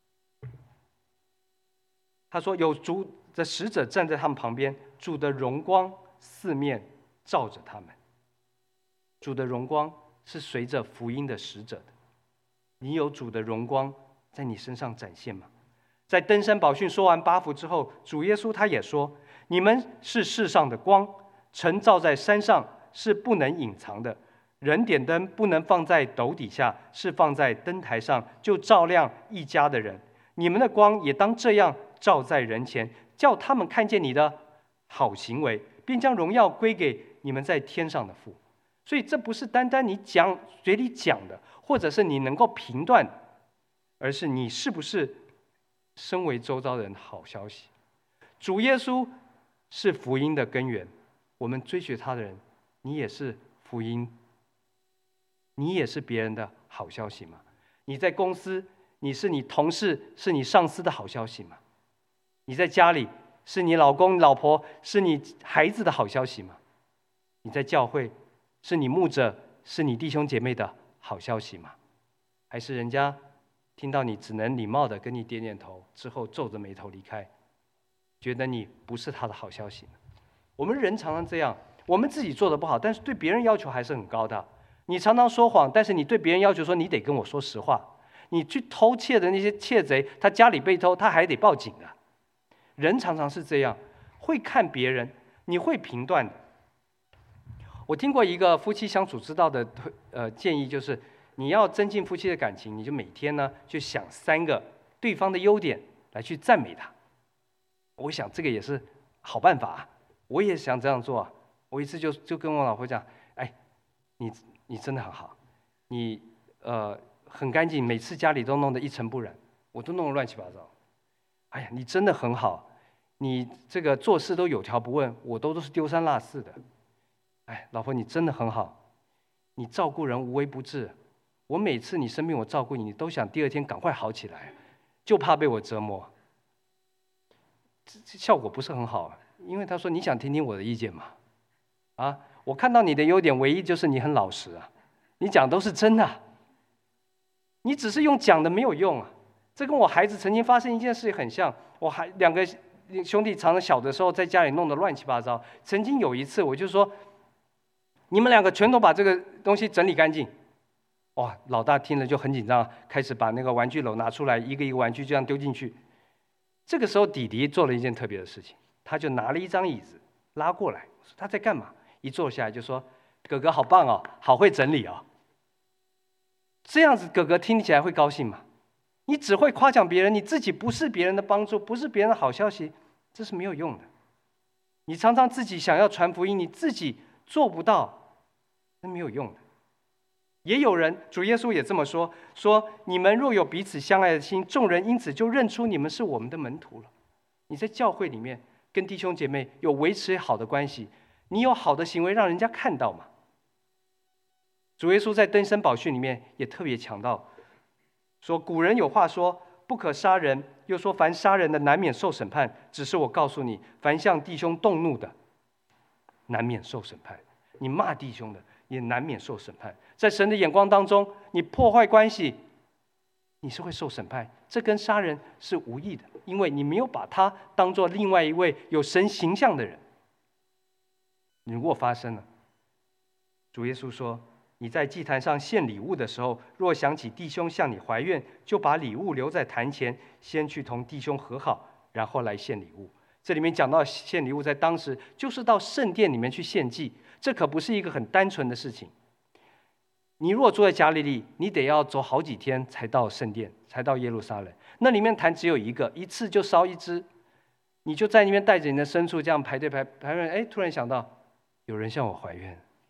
[SPEAKER 1] 他说有主的使者站在他们旁边，主的荣光四面照着他们。主的荣光是随着福音的使者的，你有主的荣光在你身上展现吗？在登山宝训说完八福之后，主耶稣他也说：“你们是世上的光，城照在山上是不能隐藏的。人点灯不能放在斗底下，是放在灯台上，就照亮一家的人。你们的光也当这样照在人前，叫他们看见你的好行为，并将荣耀归给你们在天上的父。”所以这不是单单你讲嘴里讲的，或者是你能够评断，而是你是不是身为周遭人的好消息。主耶稣是福音的根源，我们追随他的人，你也是福音，你也是别人的好消息吗？你在公司，你是你同事，是你上司的好消息吗？你在家里，是你老公、老婆，是你孩子的好消息吗？你在教会，是你牧者，是你弟兄姐妹的好消息吗？还是人家听到你只能礼貌的跟你点点头，之后皱着眉头离开，觉得你不是他的好消息呢？我们人常常这样，我们自己做的不好，但是对别人要求还是很高的。你常常说谎，但是你对别人要求说你得跟我说实话。你去偷窃的那些窃贼，他家里被偷，他还得报警的。人常常是这样，会看别人，你会评断的。我听过一个夫妻相处之道的呃建议，就是你要增进夫妻的感情，你就每天呢就想三个对方的优点来去赞美他。我想这个也是好办法啊，我也想这样做啊。我一次就就跟我老婆讲，哎，你你真的很好，你呃很干净，每次家里都弄得一尘不染，我都弄得乱七八糟。哎呀，你真的很好，你这个做事都有条不紊，我都都是丢三落四的。哎，老婆，你真的很好，你照顾人无微不至。我每次你生病，我照顾你，你都想第二天赶快好起来，就怕被我折磨。这这效果不是很好，因为他说你想听听我的意见嘛？啊，我看到你的优点，唯一就是你很老实啊，你讲都是真的，你只是用讲的没有用啊。这跟我孩子曾经发生一件事很像，我还两个兄弟常常小的时候在家里弄得乱七八糟。曾经有一次，我就说，你们两个全都把这个东西整理干净。哇，老大听了就很紧张，开始把那个玩具篓拿出来，一个一个玩具这样丢进去。这个时候，弟弟做了一件特别的事情，他就拿了一张椅子拉过来，我说他在干嘛？一坐下来就说：“哥哥好棒哦，好会整理哦。”这样子，哥哥听起来会高兴吗？你只会夸奖别人，你自己不是别人的帮助，不是别人的好消息，这是没有用的。你常常自己想要传福音，你自己做不到，那没有用的。也有人，主耶稣也这么说：说你们若有彼此相爱的心，众人因此就认出你们是我们的门徒了。你在教会里面跟弟兄姐妹有维持好的关系，你有好的行为让人家看到嘛？主耶稣在登山宝训里面也特别强调，说古人有话说不可杀人，又说凡杀人的难免受审判。只是我告诉你，凡向弟兄动怒的，难免受审判。你骂弟兄的，也难免受审判。在神的眼光当中，你破坏关系，你是会受审判。这跟杀人是无异的，因为你没有把他当作另外一位有神形象的人。如果发生了，主耶稣说，你在祭坛上献礼物的时候，若想起弟兄向你怀怨，就把礼物留在坛前，先去同弟兄和好，然后来献礼物。这里面讲到献礼物，在当时就是到圣殿里面去献祭，这可不是一个很单纯的事情。你如果住在加利利，你得要走好几天才到圣殿，才到耶路撒冷。那里面坛只有一个，一次就烧一只，你就在那边带着你的牲畜这样排队排排队。哎，突然想到，有人向我怀怨，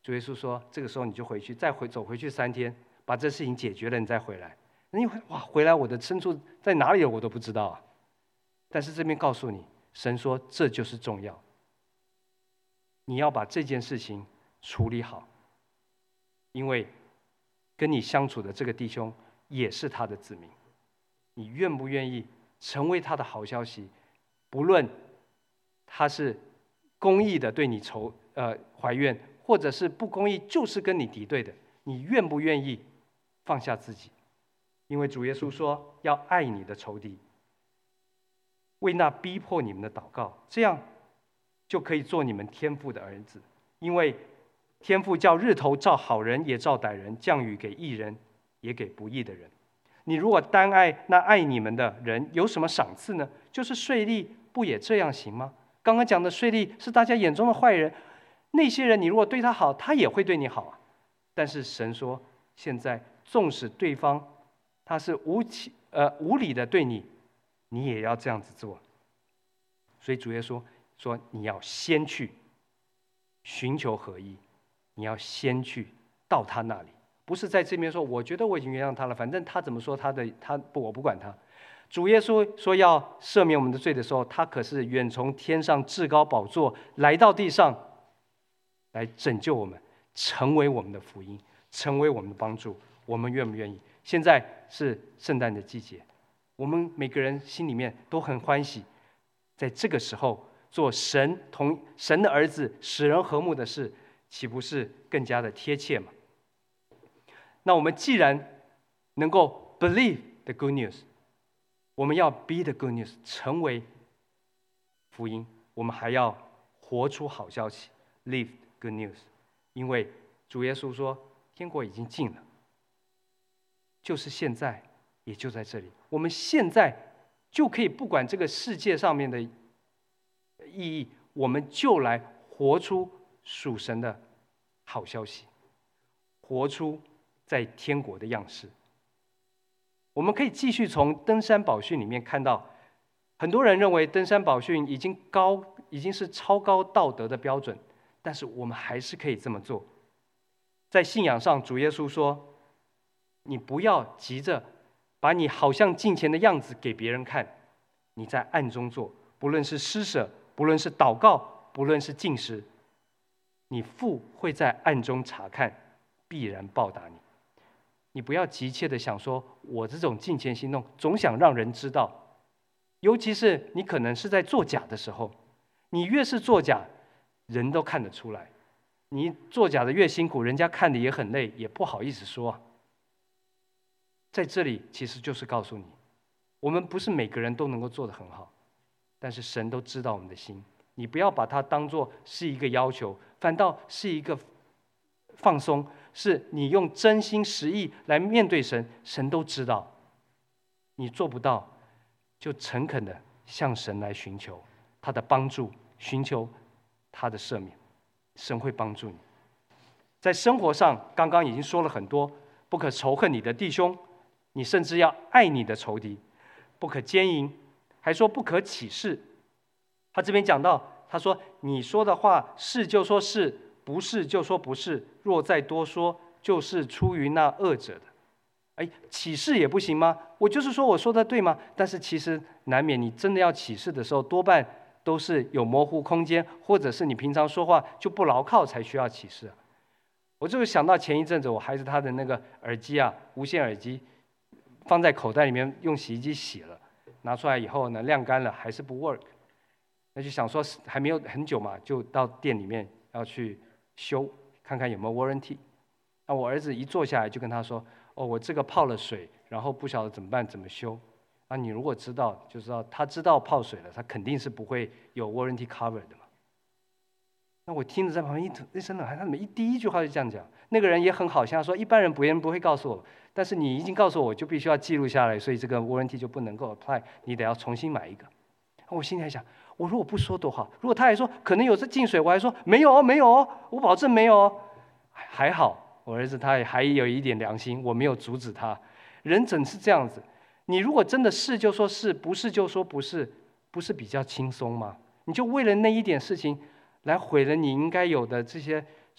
[SPEAKER 1] 主耶稣说，这个时候你就回去，再回走回去三天，把这事情解决了，你再回来。你会哇，回来我的牲畜在哪里了，我都不知道啊。但是这边告诉你，神说这就是重要，你要把这件事情处理好，因为跟你相处的这个弟兄也是他的子民，你愿不愿意成为他的好消息？不论他是公义的对你仇呃怀怨，或者是不公义，就是跟你敌对的，你愿不愿意放下自己？因为主耶稣说要爱你的仇敌，为那逼迫你们的祷告，这样就可以做你们天父的儿子。因为天父叫日头照好人也照歹人，降雨给义人也给不义的人。你如果单爱那爱你们的人，有什么赏赐呢？就是税吏不也这样行吗？刚刚讲的税吏是大家眼中的坏人，那些人你如果对他好，他也会对你好啊。但是神说，现在纵使对方他是无情呃无理的对你，你也要这样子做。所以主耶稣说，你要先去寻求合一，你要先去到他那里，不是在这边说我觉得我已经原谅他了，反正他怎么说他的他不我不管他。主耶稣说要赦免我们的罪的时候，他可是远从天上至高宝座来到地上，来拯救我们，成为我们的福音，成为我们的帮助。我们愿不愿意？现在是圣诞的季节，我们每个人心里面都很欢喜，在这个时候做神同神的儿子，使人和睦的事，岂不是更加的贴切吗？那我们既然能够 believe the good news， 我们要 be the good news， 成为福音，我们还要活出好消息 live good news。 因为主耶稣说天国已经近了，就是现在，也就在这里。我们现在就可以不管这个世界上面的意义，我们就来活出属神的好消息，活出在天国的样式。我们可以继续从登山宝训里面看到，很多人认为登山宝训已经高，已经是超高道德的标准，但是我们还是可以这么做。在信仰上，主耶稣说，你不要急着把你好像敬虔的样子给别人看，你在暗中做，不论是施舍，不论是祷告，不论是禁食，你父会在暗中查看，必然报答你。你不要急切的想说，我这种敬虔行动总想让人知道，尤其是你可能是在作假的时候，你越是作假，人都看得出来。你作假的越辛苦，人家看的也很累，也不好意思说。在这里其实就是告诉你，我们不是每个人都能够做得很好，但是神都知道我们的心，你不要把它当作是一个要求，反倒是一个放松，是你用真心实意来面对神，神都知道。你做不到，就诚恳的向神来寻求他的帮助，寻求他的赦免，神会帮助你。在生活上，刚刚已经说了很多，不可仇恨你的弟兄，你甚至要爱你的仇敌，不可奸淫，还说不可起誓。他这边讲到，他说你说的话是就说是，不是就说不是，若再多说，就是出于那恶者的。哎，起誓也不行吗？我就是说我说的对吗？但是其实难免你真的要起誓的时候，多半都是有模糊空间，或者是你平常说话就不牢靠才需要起誓。我就想到前一阵子我孩子他的那个耳机啊，无线耳机放在口袋里面用洗衣机洗了，拿出来以后呢晾干了还是不 work， 那就想说还没有很久嘛，就到店里面要去修，看看有没有 warranty。 那我儿子一坐下来就跟他说，哦，我这个泡了水，然后不晓得怎么办，怎么修。啊，你如果知道就知道，他知道泡水了，他肯定是不会有 warranty cover 的嘛。那我听着在旁边一一声冷汗，他怎么一第一句话就这样讲？那个人也很好像说，一般人别人不会告诉我，但是你已经告诉我，我就必须要记录下来，所以这个 warranty 就不能够 apply， 你得要重新买一个。我心里还想，我如果不说多好，如果他还说可能有这进水，我还说没有哦，没有哦，我保证没有哦。还好我儿子他也还有一点良心，我没有阻止他。人总是这样子，你如果真的是就说是，不是就说不是，不是比较轻松吗？你就为了那一点事情来毁了你应该有的这些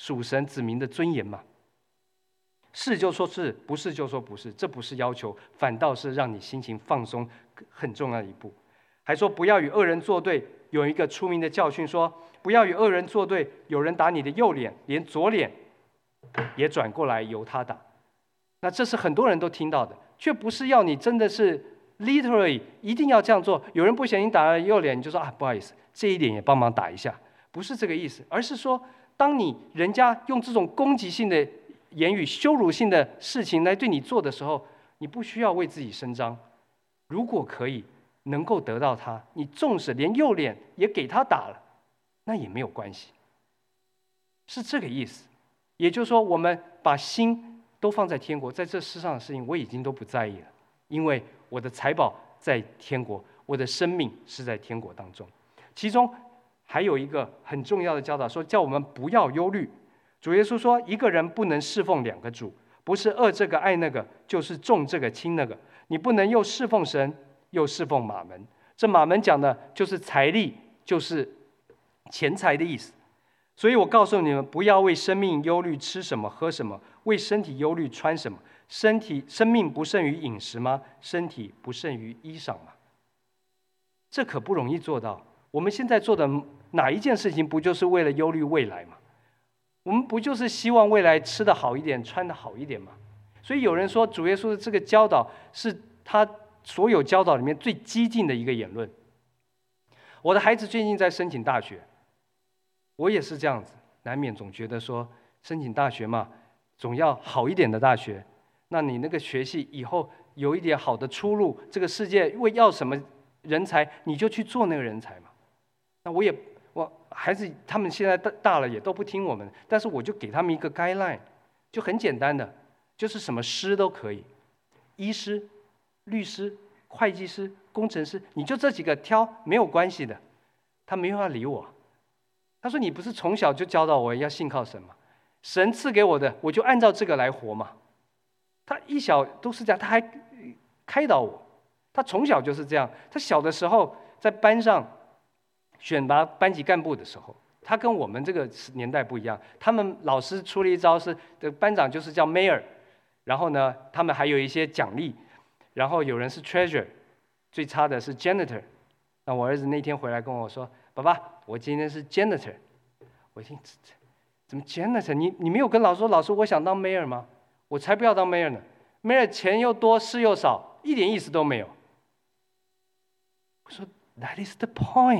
[SPEAKER 1] 属神子民的尊严吗？是就说是，不是就说不是，这不是要求，反倒是让你心情放松很重要的一步。还说不要与恶人作对，有一个出名的教训说，不要与恶人作对，有人打你的右脸，连左脸也转过来由他打。那这是很多人都听到的，却不是要你真的是 literally 一定要这样做。有人不小心打了右脸，你就说啊，不好意思，这一点也帮忙打一下，不是这个意思，而是说，当你人家用这种攻击性的言语、羞辱性的事情来对你做的时候，你不需要为自己伸张。如果可以能够得到他，你纵使连右脸也给他打了，那也没有关系，是这个意思。也就是说，我们把心都放在天国，在这世上的事情我已经都不在意了，因为我的财宝在天国，我的生命是在天国当中。其中还有一个很重要的教导，说叫我们不要忧虑。主耶稣说，一个人不能侍奉两个主，不是恶这个爱那个，就是重这个轻那个。你不能又侍奉神，又侍奉马门。这马门讲的就是财力，就是钱财的意思。所以我告诉你们，不要为生命忧虑吃什么喝什么，为身体忧虑穿什么。身体生命不胜于饮食吗？身体不胜于衣裳吗？这可不容易做到。我们现在做的哪一件事情，不就是为了忧虑未来吗？我们不就是希望未来吃得好一点，穿得好一点吗？所以有人说，主耶稣的这个教导是他所有教导里面最激进的一个言论。我的孩子最近在申请大学，我也是这样子，难免总觉得说，申请大学嘛，总要好一点的大学。那你那个学系以后有一点好的出路，这个世界为要什么人才，你就去做那个人才嘛。那我也。我孩子他们现在大大了，也都不听我们，但是我就给他们一个 guideline， 就很简单的，就是什么师都可以，医师、律师、会计师、工程师，你就这几个挑，没有关系的。他没有要理我，他说你不是从小就教导我要信靠神吗？神赐给我的，我就按照这个来活嘛。他一小都是这样，他还开导我，他从小就是这样。他小的时候在班上选拔班级干部的时候，他跟我们这个年代不一样。他们老师出了一招是，的班长就是叫 mayor， 然后呢，他们还有一些奖励，然后有人是 treasurer， 最差的是 janitor。那我儿子那天回来跟我说：“爸爸，我今天是 janitor。”我一听，怎么 janitor？ 你你没有跟老师说，老师我想当 mayor 吗？我才不要当 mayor 呢 ！mayor 钱又多，事又少，一点意思都没有。我说 That is the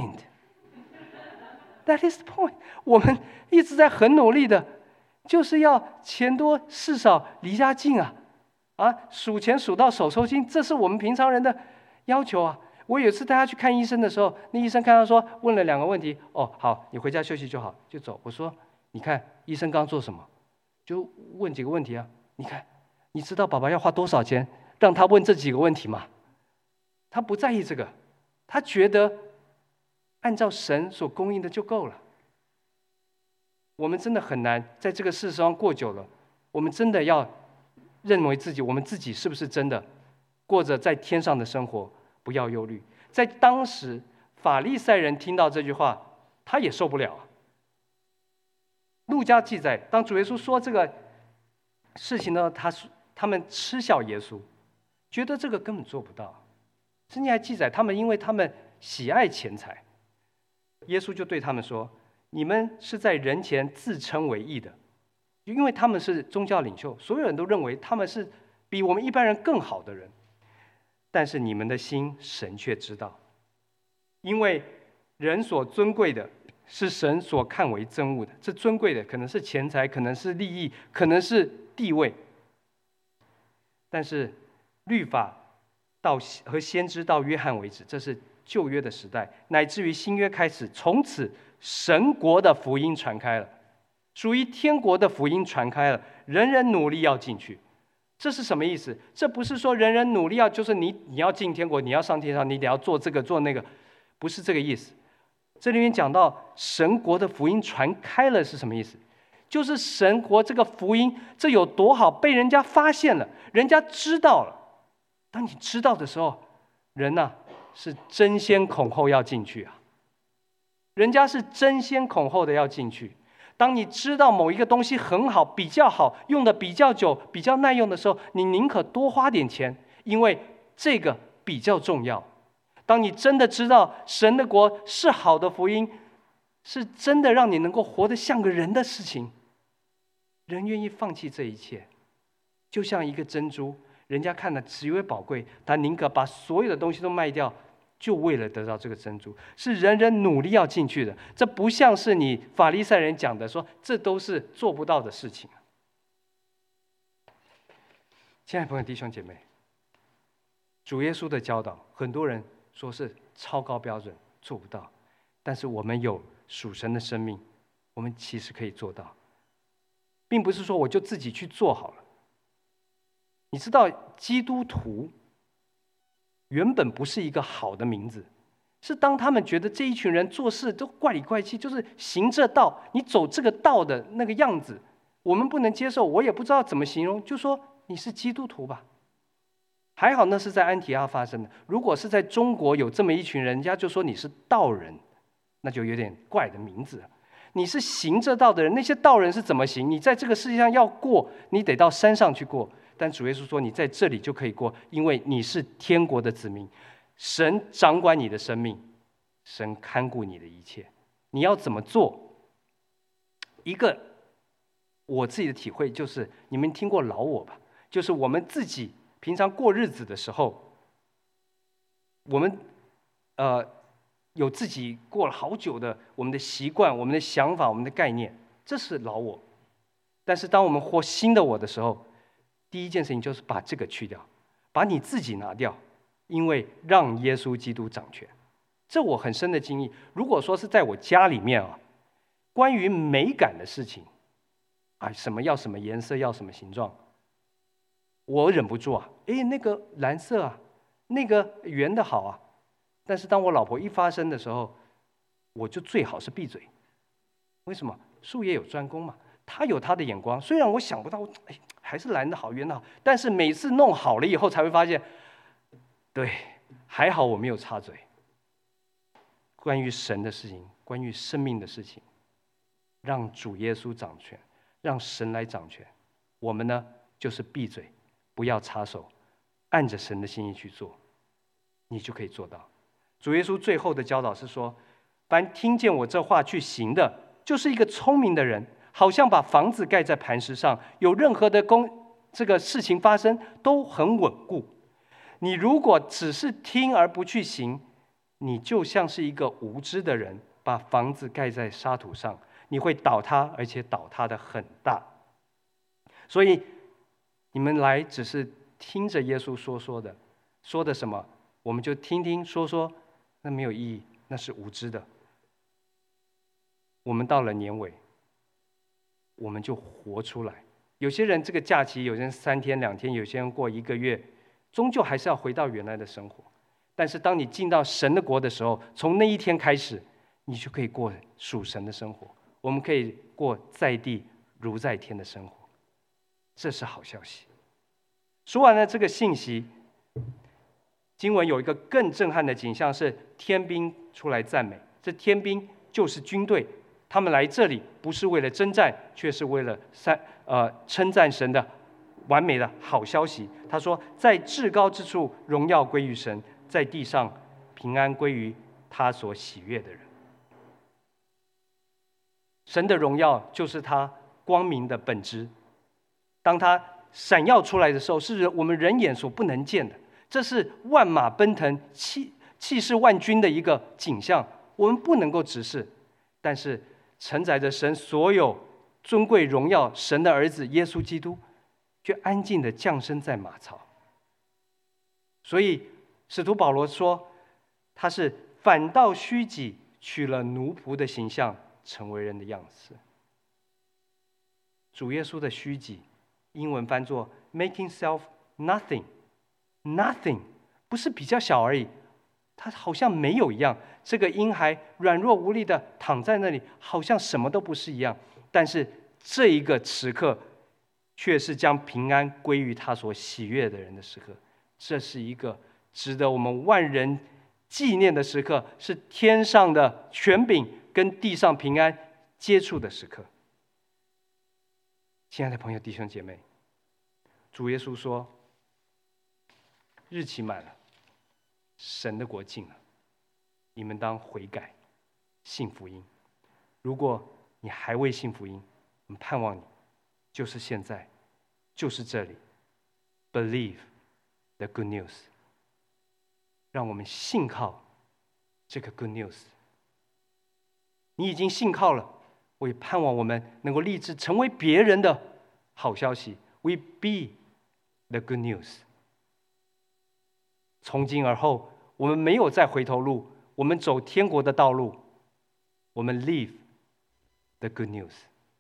[SPEAKER 1] point。That is the point。我们一直在很努力的，就是要钱多事少离家近啊，啊，数钱数到手抽筋，这是我们平常人的要求啊。我有一次带他去看医生的时候，那医生看他说问了两个问题，哦，好，你回家休息就好，就走。我说，你看医生刚做什么？就问几个问题啊。你看，你知道爸爸要花多少钱让他问这几个问题吗？他不在意这个，他觉得按照神所供应的就够了。我们真的很难在这个世上过久了，我们真的要认为自己，我们自己是不是真的过着在天上的生活？不要忧虑。在当时，法利赛人听到这句话，他也受不了。路加记载，当主耶稣说这个事情呢，他他们嗤笑耶稣，觉得这个根本做不到。圣经还记载，他们因为他们喜爱钱财，耶稣就对他们说：“你们是在人前自称为义的，因为他们是宗教领袖，所有人都认为他们是比我们一般人更好的人。但是你们的心，神却知道，因为人所尊贵的是神所看为憎恶的。这尊贵的可能是钱财，可能是利益，可能是地位。但是律法到和先知到约翰为止，这是旧约的时代，乃至于新约开始，从此神国的福音传开了，属于天国的福音传开了，人人努力要进去。这是什么意思？这不是说人人努力要，就是你你要进天国，你要上天上，你得要做这个做那个，不是这个意思。这里面讲到神国的福音传开了是什么意思？就是神国这个福音，这有多好，被人家发现了，人家知道了。当你知道的时候，人呐、啊、是争先恐后要进去啊，人家是争先恐后的要进去。 当你知道某一个东西很好、比较好、用的比较久、比较耐用的时候，你宁可多花点钱，因为这个比较重要。当你真的知道神的国是好的福音，是真的让你能够活得像个人的事情，人愿意放弃这一切。就像一个珍珠，人家看了极为宝贵，他宁可把所有的东西都卖掉，就为了得到这个珍珠，是人人努力要进去的。这不像是你法利赛人讲的说，这都是做不到的事情。亲爱的朋友弟兄姐妹，主耶稣的教导，很多人说是超高标准，做不到。但是我们有属神的生命，我们其实可以做到，并不是说我就自己去做好了。你知道，基督徒原本不是一个好的名字，是当他们觉得这一群人做事都怪里怪气，就是行这道，你走这个道的那个样子，我们不能接受，我也不知道怎么形容，就说你是基督徒吧。还好那是在安提阿发生的，如果是在中国有这么一群人，人家就说你是道人，那就有点怪的名字了。你是行这道的人，那些道人是怎么行？你在这个世界上要过，你得到山上去过。但主耶稣说，你在这里就可以过，因为你是天国的子民，神掌管你的生命，神看顾你的一切。你要怎么做？一个我自己的体会就是，你们听过老我吧？就是我们自己平常过日子的时候，我们呃有自己过了好久的我们的习惯、我们的想法、我们的概念，这是老我。但是当我们活新的我的时候，第一件事情就是把这个去掉，把你自己拿掉，因为让耶稣基督掌权。这我很深的经历。如果说是在我家里面啊，关于美感的事情，啊，什么要什么颜色，要什么形状，我忍不住啊，哎，那个蓝色啊，那个圆的好啊。但是当我老婆一发声的时候，我就最好是闭嘴。为什么？术业有专攻嘛，他有他的眼光。虽然我想不到，哎，还是蓝的好，圆的好，但是每次弄好了以后，才会发现，对，还好我没有插嘴。关于神的事情，关于生命的事情，让主耶稣掌权，让神来掌权。我们呢，就是闭嘴，不要插手，按着神的心意去做，你就可以做到。主耶稣最后的教导是说，凡听见我这话去行的，就是一个聪明的人，好像把房子盖在磐石上，有任何的工这个事情发生都很稳固。你如果只是听而不去行，你就像是一个无知的人，把房子盖在沙土上，你会倒塌，而且倒塌的很大。所以你们来只是听着耶稣说说的，说的什么我们就听听说说，那没有意义，那是无知的。我们到了年尾，我们就活出来。有些人这个假期，有些人三天两天，有些人过一个月，终究还是要回到原来的生活。但是当你进到神的国的时候，从那一天开始，你就可以过属神的生活。我们可以过在地如在天的生活，这是好消息。说完了这个信息，经文有一个更震撼的景象，是天兵出来赞美。这天兵就是军队，他们来这里不是为了征战，却是为了三呃称赞神的完美的好消息。他说，在至高之处荣耀归于神，在地上平安归于他所喜悦的人。神的荣耀就是他光明的本质，当他闪耀出来的时候，是我们人眼所不能见的。这是万马奔腾、气气势万钧的一个景象，我们不能够直视。但是承载着神所有尊贵荣耀，神的儿子耶稣基督，却安静地降生在马槽。所以使徒保罗说，他是反倒虚己，取了奴仆的形象，成为人的样式。主耶稣的虚己，英文翻作 making self nothing， nothing 不是比较小而已，他好像没有一样。这个婴孩软弱无力的躺在那里，好像什么都不是一样。但是这一个时刻，却是将平安归于他所喜悦的人的时刻。这是一个值得我们万人纪念的时刻，是天上的权柄跟地上平安接触的时刻。 亲爱的朋友、弟兄姐妹，主耶稣说，日期满了，神的国近了，你们当悔改，信福音。如果你还未信福音，我们盼望你，就是现在，就是这里 ，believe the good news。让我们信靠这个 good news。你已经信靠了，我也盼望我们能够立志成为别人的好消息。We be the good news。从今而后，我们没有再回头路，我们走天国的道路，我们 live the good news。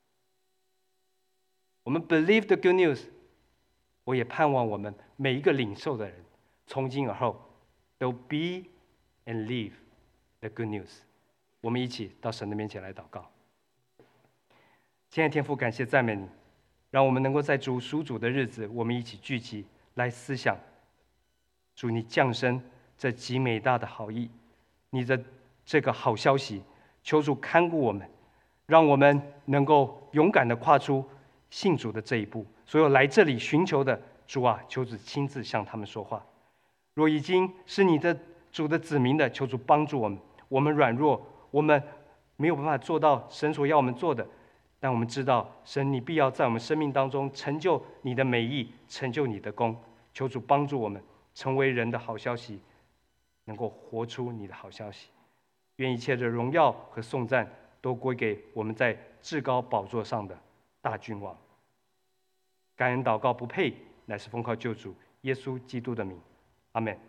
[SPEAKER 1] 我们 believe the good news。我也盼望我们每一个领受的人，从今而后都 be and live the good news。我们一起到神的面前来祷告。亲爱的天父，感谢赞美你，让我们能够在主属主的日子，我们一起聚集来思想主你降生这极美大的好意，你的这个好消息，求主看顾我们，让我们能够勇敢地跨出信主的这一步。所有来这里寻求的主啊，求主亲自向他们说话。若已经是你的主的子民的，求主帮助我们。我们软弱，我们没有办法做到神所要我们做的，但我们知道神你必要在我们生命当中成就你的美意，成就你的功。求主帮助我们成为人的好消息，能够活出你的好消息。愿一切的荣耀和颂赞都归给我们在至高宝座上的大君王。感恩祷告不配，乃是奉靠救主耶稣基督的名，阿们。